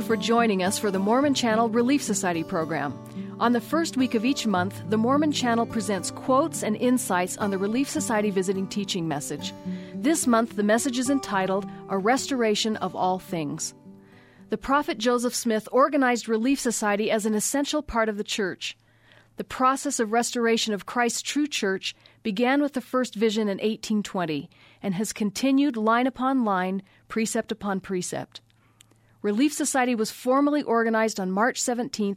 for joining us for the Mormon Channel Relief Society program. On the first week of each month, the Mormon Channel presents quotes and insights on the Relief Society Visiting Teaching Message. This month, the message is entitled, A Restoration of All Things. The prophet Joseph Smith organized Relief Society as an essential part of the church. The process of restoration of Christ's true church began with the first vision in 1820 and has continued line upon line, precept upon precept. Relief Society was formally organized on March 17,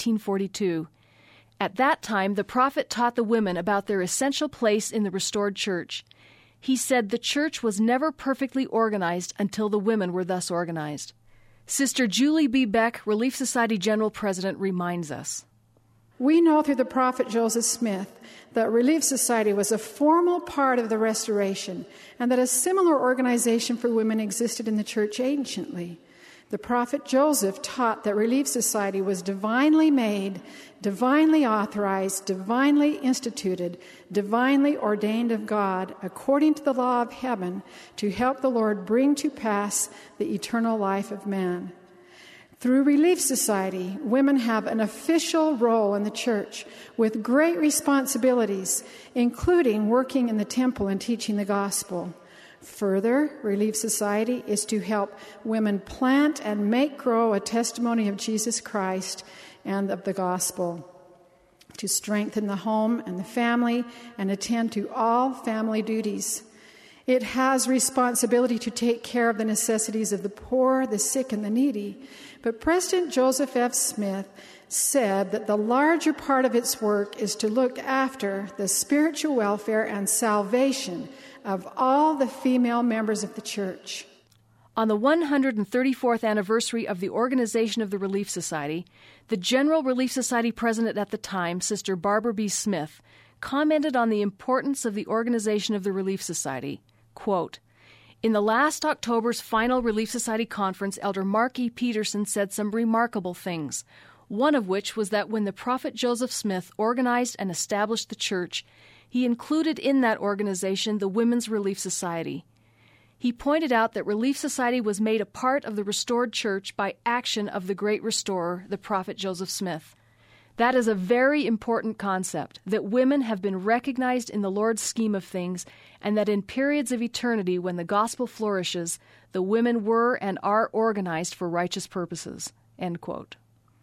1842. At that time, the prophet taught the women about their essential place in the restored church. He said the church was never perfectly organized until the women were thus organized. Sister Julie B. Beck, Relief Society General President, reminds us. We know through the prophet Joseph Smith that Relief Society was a formal part of the restoration and that a similar organization for women existed in the church anciently. The prophet Joseph taught that Relief Society was divinely made, divinely authorized, divinely instituted, divinely ordained of God, according to the law of heaven, to help the Lord bring to pass the eternal life of man. Through Relief Society, women have an official role in the church with great responsibilities, including working in the temple and teaching the gospel. Further, Relief Society is to help women plant and make grow a testimony of Jesus Christ and of the gospel, to strengthen the home and the family and attend to all family duties. It has responsibility to take care of the necessities of the poor, the sick, and the needy. But President Joseph F. Smith said that the larger part of its work is to look after the spiritual welfare and salvation of all the female members of the church. On the 134th anniversary of the organization of the Relief Society, the General Relief Society president at the time, Sister Barbara B. Smith, commented on the importance of the organization of the Relief Society. Quote, in the last October's final Relief Society conference, Elder Mark E. Peterson said some remarkable things, one of which was that when the prophet Joseph Smith organized and established the church, he included in that organization the Women's Relief Society. He pointed out that Relief Society was made a part of the restored church by action of the great restorer, the prophet Joseph Smith. That is a very important concept, that women have been recognized in the Lord's scheme of things, and that in periods of eternity when the gospel flourishes, the women were and are organized for righteous purposes. End quote.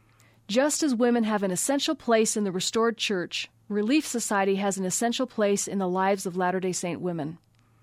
Just as women have an essential place in the restored church, Relief Society has an essential place in the lives of Latter-day Saint women.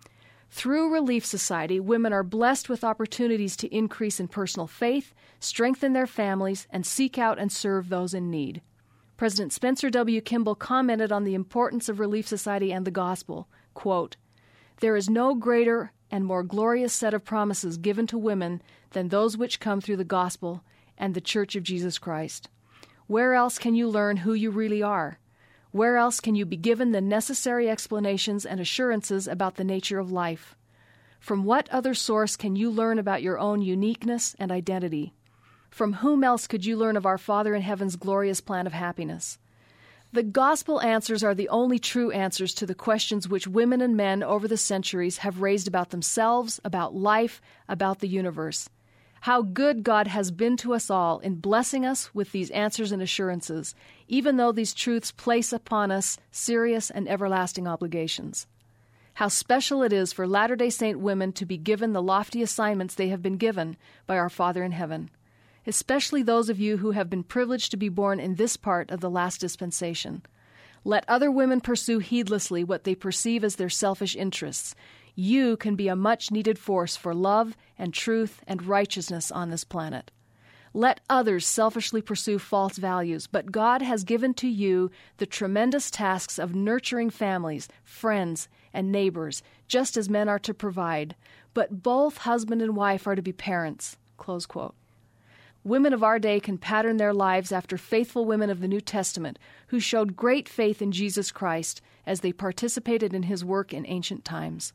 Through Relief Society, women are blessed with opportunities to increase in personal faith, strengthen their families, and seek out and serve those in need. President Spencer W. Kimball commented on the importance of Relief Society and the gospel. Quote, there is no greater and more glorious set of promises given to women than those which come through the gospel and the Church of Jesus Christ. Where else can you learn who you really are? Where else can you be given the necessary explanations and assurances about the nature of life? From what other source can you learn about your own uniqueness and identity? From whom else could you learn of our Father in heaven's glorious plan of happiness? The gospel answers are the only true answers to the questions which women and men over the centuries have raised about themselves, about life, about the universe. How good God has been to us all in blessing us with these answers and assurances, even though these truths place upon us serious and everlasting obligations. How special it is for Latter-day Saint women to be given the lofty assignments they have been given by our Father in heaven, especially those of you who have been privileged to be born in this part of the last dispensation. Let other women pursue heedlessly what they perceive as their selfish interests. You can be a much-needed force for love and truth and righteousness on this planet. Let others selfishly pursue false values, but God has given to you the tremendous tasks of nurturing families, friends, and neighbors, just as men are to provide. But both husband and wife are to be parents. Close quote. Women of our day can pattern their lives after faithful women of the New Testament who showed great faith in Jesus Christ as they participated in his work in ancient times.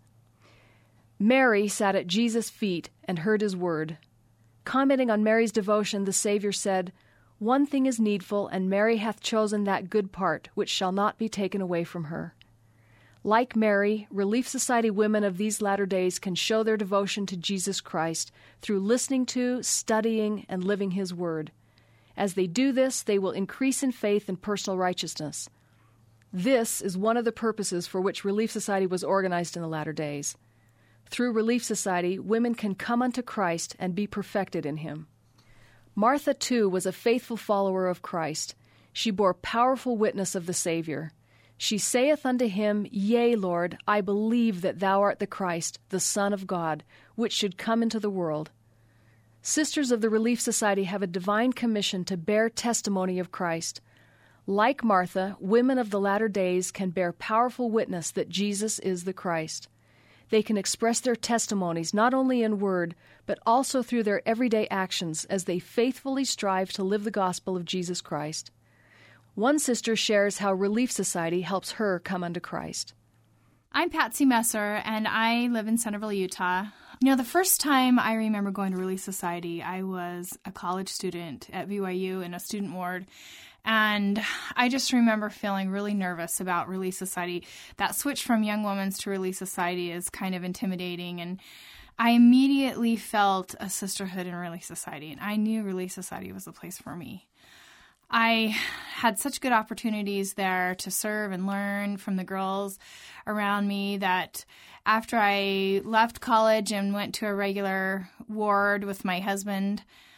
Mary sat at Jesus' feet and heard his word. Commenting on Mary's devotion, the Savior said, one thing is needful, and Mary hath chosen that good part, which shall not be taken away from her. Like Mary, Relief Society women of these latter days can show their devotion to Jesus Christ through listening to, studying, and living His Word. As they do this, they will increase in faith and personal righteousness. This is one of the purposes for which Relief Society was organized in the latter days. Through Relief Society, women can come unto Christ and be perfected in Him. Martha, too, was a faithful follower of Christ. She bore powerful witness of the Savior. She saith unto Him, Yea, Lord, I believe that Thou art the Christ, the Son of God, which should come into the world. Sisters of the Relief Society have a divine commission to bear testimony of Christ. Like Martha, women of the latter days can bear powerful witness that Jesus is the Christ. They can express their testimonies not only in word, but also through their everyday actions as they faithfully strive to live the gospel of Jesus Christ. One sister shares how Relief Society helps her come unto Christ. I'm Patsy Messer, and I live in Centerville, Utah. You know, the first time I remember going to Relief Society, I was a college student at BYU in a student ward, and I just remember feeling really nervous about Relief Society. That switch from Young Women's to Relief Society is kind of intimidating, and I immediately felt a sisterhood in Relief Society, and I knew Relief Society was the place for me. I had such good opportunities there to serve and learn from the girls around me that after I left college and went to a regular ward with my husband,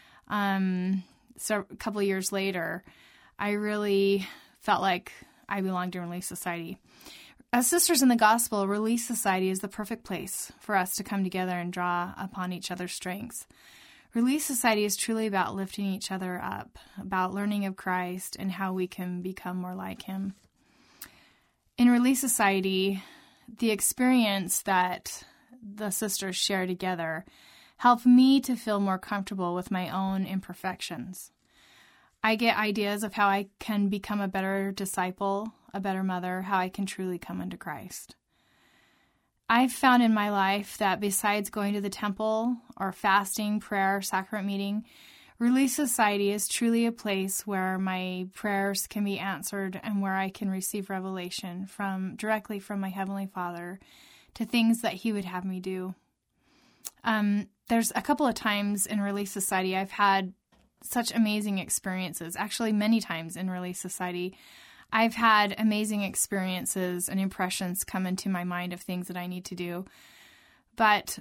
so a couple of years later, I really felt like I belonged in Relief Society. As sisters in the gospel, Relief Society is the perfect place for us to come together and draw upon each other's strengths. Relief Society is truly about lifting each other up, about learning of Christ and how we can become more like Him. In Relief Society, the experience that the sisters share together helped me to feel more comfortable with my own imperfections. I get ideas of how I can become a better disciple, a better mother, how I can truly come unto Christ. I've found in my life that besides going to the temple or fasting, prayer, sacrament meeting, Relief Society is truly a place where my prayers can be answered and where I can receive revelation directly from my Heavenly Father to things that He would have me do. There's a couple of times in Relief Society I've had such amazing experiences, actually many times in Relief Society. I've had amazing experiences and impressions come into my mind of things that I need to do. But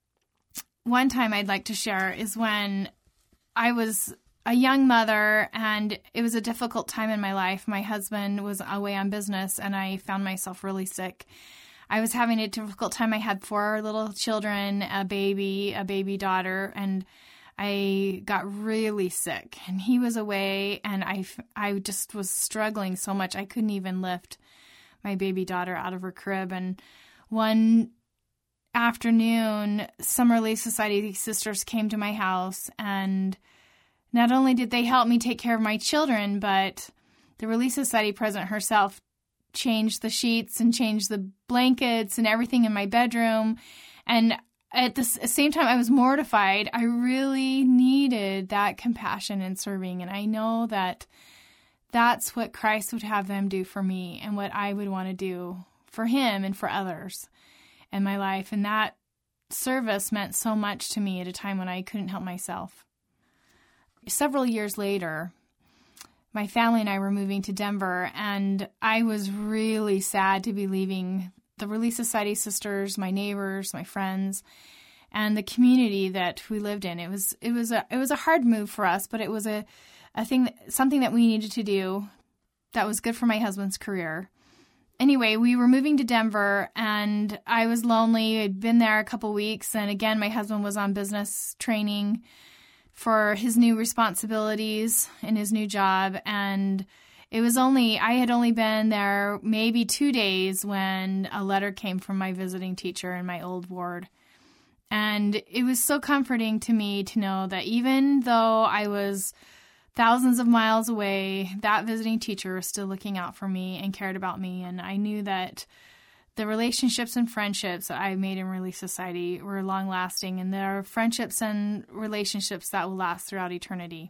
one time I'd like to share is when I was a young mother and it was a difficult time in my life. My husband was away on business and I found myself really sick. I was having a difficult time. I had 4 little children, a baby daughter, and I got really sick, and he was away, and I just was struggling so much. I couldn't even lift my baby daughter out of her crib. And one afternoon, some Relief Society sisters came to my house, and not only did they help me take care of my children, but the Relief Society president herself changed the sheets and changed the blankets and everything in my bedroom. And at the same time, I was mortified. I really needed that compassion and serving. And I know that that's what Christ would have them do for me and what I would want to do for Him and for others in my life. And that service meant so much to me at a time when I couldn't help myself. Several years later, my family and I were moving to Denver, and I was really sad to be leaving the Relief Society sisters, my neighbors, my friends, and the community that we lived in. It was a hard move for us, but it was something that we needed to do that was good for my husband's career. Anyway, we were moving to Denver, and I was lonely. I'd been there a couple weeks, and again, my husband was on business training for his new responsibilities in his new job, and I had only been there maybe 2 days when a letter came from my visiting teacher in my old ward. And it was so comforting to me to know that even though I was thousands of miles away, that visiting teacher was still looking out for me and cared about me. And I knew that the relationships and friendships that I made in Relief Society were long-lasting, and there are friendships and relationships that will last throughout eternity.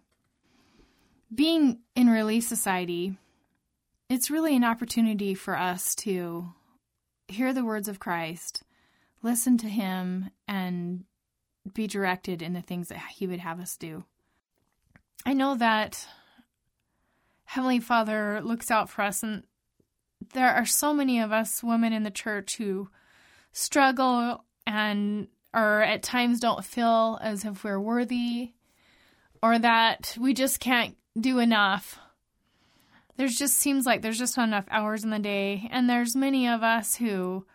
Being in Relief Society, it's really an opportunity for us to hear the words of Christ, listen to him, and be directed in the things that he would have us do. I know that Heavenly Father looks out for us, and there are so many of us women in the church who struggle and or at times don't feel as if we're worthy, or that we just can't do enough. There's just seems like there's just not enough hours in the day, and there's many of us who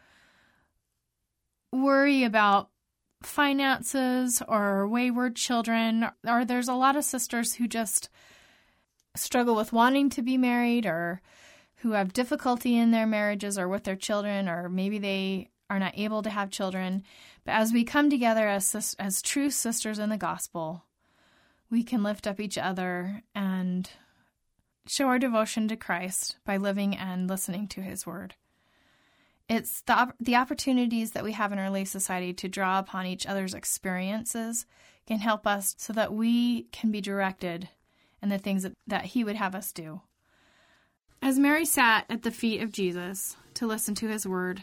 worry about finances or wayward children, or there's a lot of sisters who just struggle with wanting to be married, or who have difficulty in their marriages or with their children, or maybe they are not able to have children. But as we come together as true sisters in the gospel, we can lift up each other and show our devotion to Christ by living and listening to his word. It's the opportunities that we have in our Relief Society to draw upon each other's experiences can help us so that we can be directed in the things that he would have us do. As Mary sat at the feet of Jesus to listen to his word,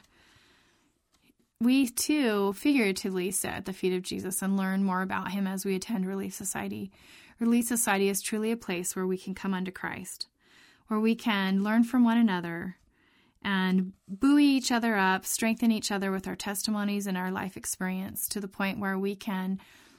we too figuratively sit at the feet of Jesus and learn more about him as we attend Relief Society. Relief Society is truly a place where we can come unto Christ, where we can learn from one another and buoy each other up, strengthen each other with our testimonies and our life experience to the point where we can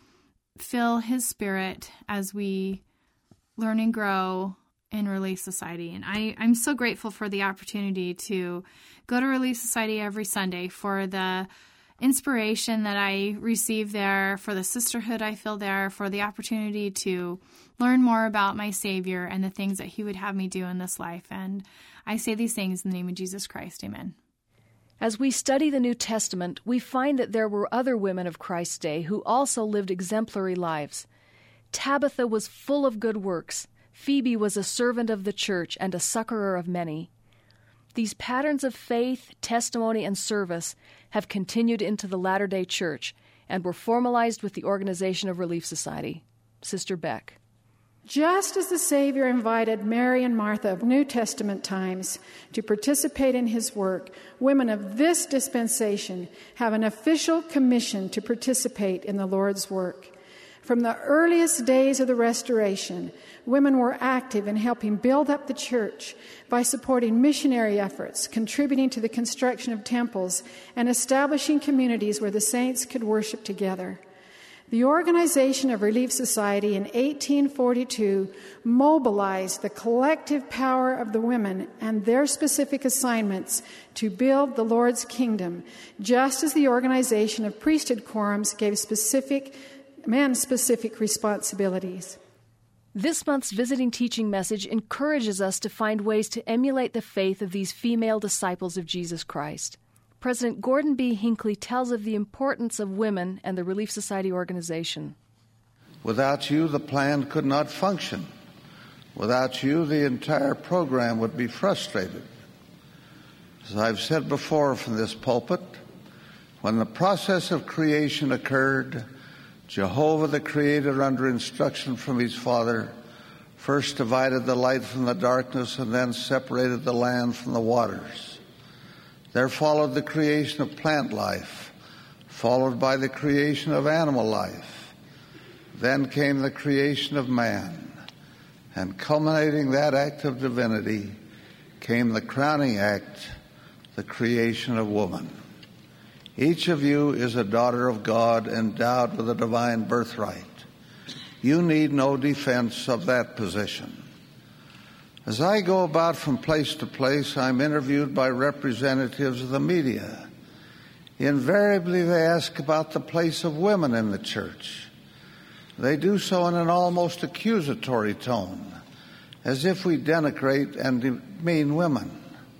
feel his spirit as we learn and grow in Relief Society. And I'm so grateful for the opportunity to go to Relief Society every Sunday, for the inspiration that I receive there, for the sisterhood I feel there, for the opportunity to learn more about my Savior and the things that he would have me do in this life. And I say these things in the name of Jesus Christ. Amen. As we study the New Testament, we find that there were other women of Christ's day who also lived exemplary lives. Tabitha was full of good works. Phoebe was a servant of the church and a succorer of many. These patterns of faith, testimony, and service have continued into the latter-day church and were formalized with the organization of Relief Society. Sister Beck. Just as the Savior invited Mary and Martha of New Testament times to participate in his work, women of this dispensation have an official commission to participate in the Lord's work. From the earliest days of the Restoration, women were active in helping build up the church by supporting missionary efforts, contributing to the construction of temples, and establishing communities where the saints could worship together. The organization of Relief Society in 1842 mobilized the collective power of the women and their specific assignments to build the Lord's kingdom, just as the organization of priesthood quorums gave men-specific responsibilities. This month's Visiting Teaching Message encourages us to find ways to emulate the faith of these female disciples of Jesus Christ. President Gordon B. Hinckley tells of the importance of women and the Relief Society organization. Without you, the plan could not function. Without you, the entire program would be frustrated. As I've said before from this pulpit, when the process of creation occurred, Jehovah the Creator, under instruction from his Father, first divided the light from the darkness and then separated the land from the waters. There followed the creation of plant life, followed by the creation of animal life. Then came the creation of man, and culminating that act of divinity came the crowning act, the creation of woman. Each of you is a daughter of God endowed with a divine birthright. You need no defense of that position. As I go about from place to place, I'm interviewed by representatives of the media. Invariably, they ask about the place of women in the church. They do so in an almost accusatory tone, as if we denigrate and demean women.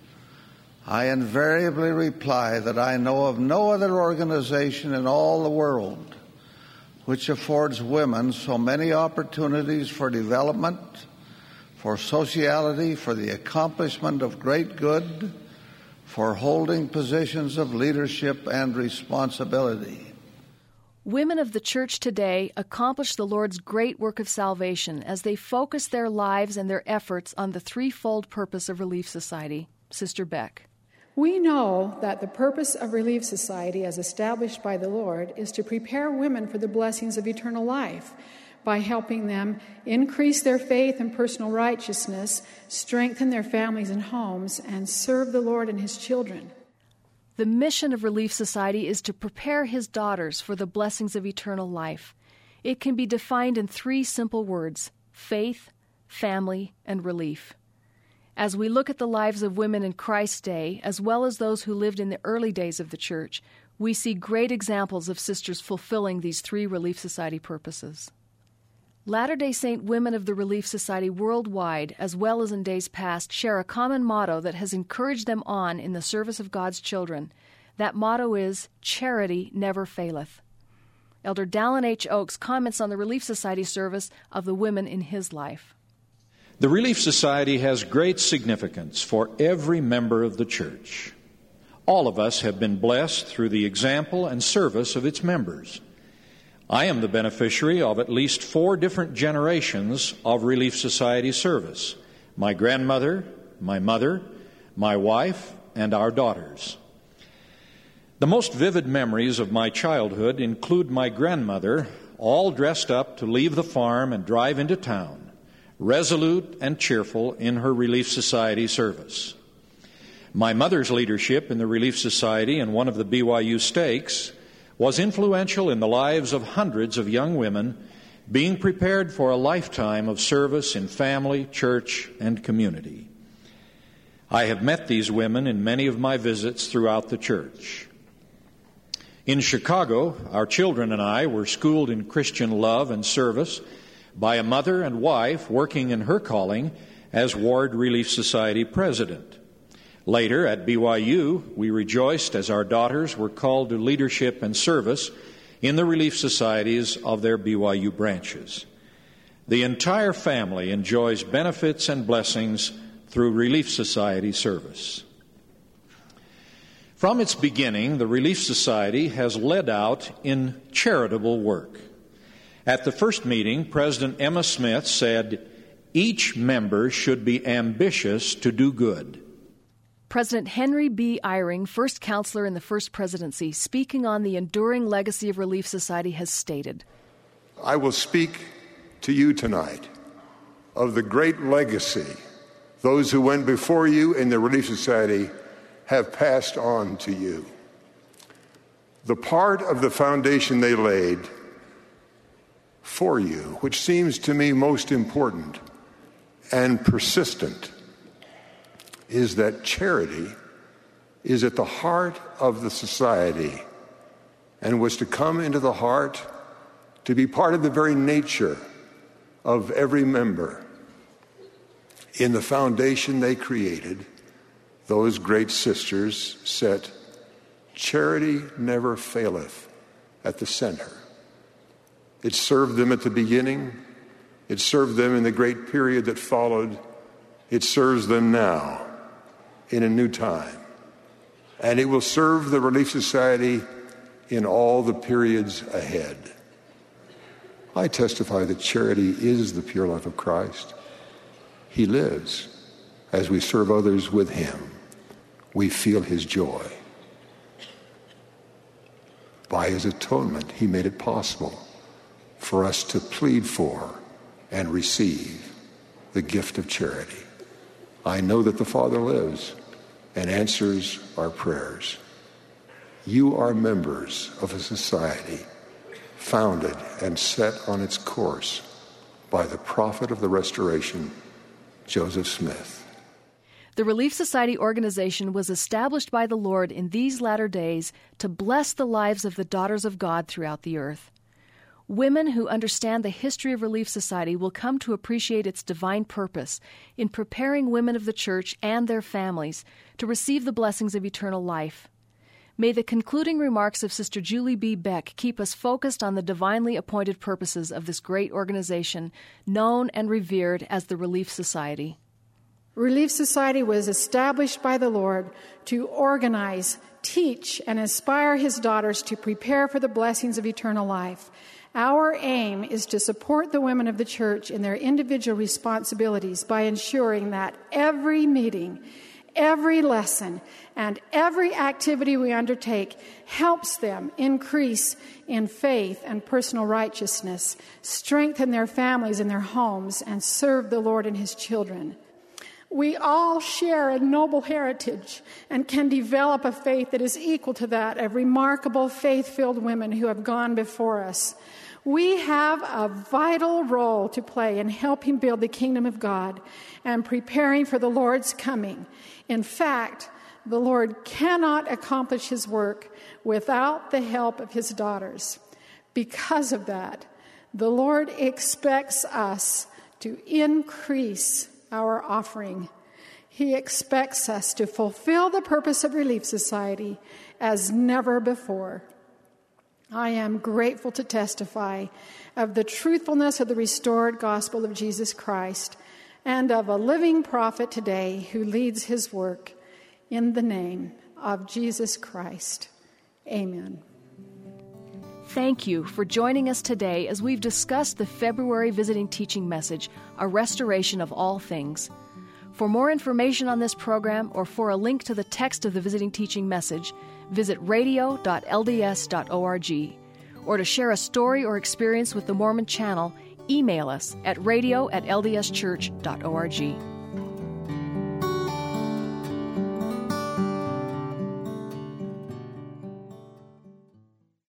I invariably reply that I know of no other organization in all the world which affords women so many opportunities for development, for sociality, for the accomplishment of great good, for holding positions of leadership and responsibility. Women of the church today accomplish the Lord's great work of salvation as they focus their lives and their efforts on the threefold purpose of Relief Society. Sister Beck. We know that the purpose of Relief Society, as established by the Lord, is to prepare women for the blessings of eternal life by helping them increase their faith and personal righteousness, strengthen their families and homes, and serve the Lord and His children. The mission of Relief Society is to prepare His daughters for the blessings of eternal life. It can be defined in 3 simple words: faith, family, and relief. As we look at the lives of women in Christ's day, as well as those who lived in the early days of the church, we see great examples of sisters fulfilling these 3 Relief Society purposes. Latter-day Saint women of the Relief Society worldwide, as well as in days past, share a common motto that has encouraged them on in the service of God's children. That motto is, "Charity never faileth." Elder Dallin H. Oakes comments on the Relief Society service of the women in his life. The Relief Society has great significance for every member of the church. All of us have been blessed through the example and service of its members. I am the beneficiary of at least 4 different generations of Relief Society service: my grandmother, my mother, my wife, and our daughters. The most vivid memories of my childhood include my grandmother, all dressed up to leave the farm and drive into town, resolute and cheerful in her Relief Society service. My mother's leadership in the Relief Society and one of the BYU stakes was influential in the lives of hundreds of young women being prepared for a lifetime of service in family, church, and community. I have met these women in many of my visits throughout the church. In Chicago, our children and I were schooled in Christian love and service by a mother and wife working in her calling as Ward Relief Society president. Later, at BYU, we rejoiced as our daughters were called to leadership and service in the Relief Societies of their BYU branches. The entire family enjoys benefits and blessings through Relief Society service. From its beginning, the Relief Society has led out in charitable work. At the first meeting, President Emma Smith said, "Each member should be ambitious to do good." President Henry B. Eyring, first counselor in the First Presidency, speaking on the enduring legacy of Relief Society, has stated, "I will speak to you tonight of the great legacy those who went before you in the Relief Society have passed on to you. The part of the foundation they laid for you, which seems to me most important and persistent, is that charity is at the heart of the society and was to come into the heart, to be part of the very nature of every member. In the foundation they created, those great sisters set charity never faileth at the center. It served them at the beginning. It served them in the great period that followed. It serves them now in a new time. And it will serve the Relief Society in all the periods ahead. I testify that charity is the pure life of Christ. He lives. As we serve others with Him, we feel His joy. By His atonement, He made it possible for us to plead for and receive the gift of charity. I know that the Father lives and answers our prayers. You are members of a society founded and set on its course by the prophet of the Restoration, Joseph Smith. The Relief Society organization was established by the Lord in these latter days to bless the lives of the daughters of God throughout the earth. Women who understand the history of Relief Society will come to appreciate its divine purpose in preparing women of the church and their families to receive the blessings of eternal life. May the concluding remarks of Sister Julie B. Beck keep us focused on the divinely appointed purposes of this great organization, known and revered as the Relief Society. Relief Society was established by the Lord to organize, teach, and inspire His daughters to prepare for the blessings of eternal life. Our aim is to support the women of the church in their individual responsibilities by ensuring that every meeting, every lesson and every activity we undertake helps them increase in faith and personal righteousness, strengthen their families and their homes, and serve the Lord and His children. We all share a noble heritage and can develop a faith that is equal to that of remarkable faith-filled women who have gone before us. We have a vital role to play in helping build the kingdom of God and preparing for the Lord's coming. In fact, the Lord cannot accomplish His work without the help of His daughters. Because of that, the Lord expects us to increase our offering. He expects us to fulfill the purpose of Relief Society as never before. I am grateful to testify of the truthfulness of the restored gospel of Jesus Christ and of a living prophet today who leads his work in the name of Jesus Christ. Amen. Thank you for joining us today as we've discussed the February Visiting Teaching Message, A Restoration of All Things. For more information on this program or for a link to the text of the Visiting Teaching Message, visit radio.lds.org. Or to share a story or experience with the Mormon Channel, email us at radio@ldschurch.org.